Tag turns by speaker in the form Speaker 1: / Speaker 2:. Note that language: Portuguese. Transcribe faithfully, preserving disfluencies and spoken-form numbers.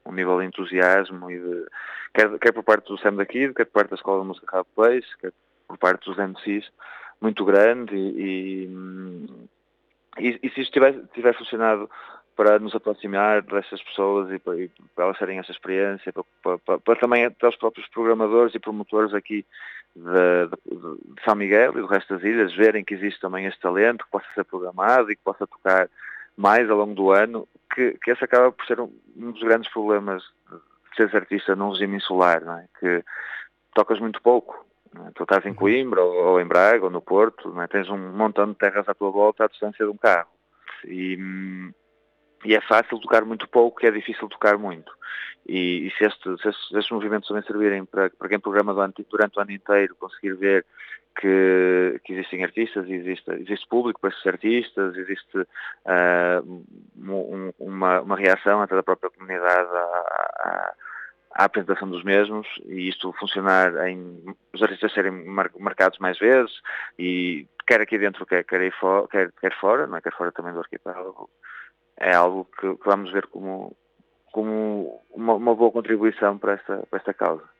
Speaker 1: um nível de entusiasmo, e de, quer, quer por parte do Sam da Kid, quer por parte da Escola de Música Hard Place, quer por parte dos M Cs, muito grande, e, e, e se isto tiver, tiver funcionado para nos aproximar dessas pessoas e para, e para elas terem essa experiência, para, para, para, para também até os próprios programadores e promotores aqui de, de, de São Miguel e do resto das ilhas verem que existe também este talento que possa ser programado e que possa tocar mais ao longo do ano, que, que esse acaba por ser um, um dos grandes problemas de seres artista num regime insular, não é? Que tocas muito pouco. Não é? Tu estás em Coimbra ou, ou em Braga ou no Porto, não é? Tens um montão de terras à tua volta à distância de um carro. E, e é fácil tocar muito pouco, e é difícil tocar muito. E, e se, este, se, estes, se estes movimentos também servirem para, para quem programa durante, durante o ano inteiro conseguir ver que, que existem artistas, existe, existe público para esses artistas, existe uh, um, uma, uma reação até da própria comunidade à, à, à apresentação dos mesmos, e isto funcionar em os artistas serem mar, marcados mais vezes, e quer aqui dentro, quer, quer, aí for, quer, quer fora, não é? Quer fora também do arquipélago, é algo que, que vamos ver como, como uma, uma boa contribuição para esta, para esta causa.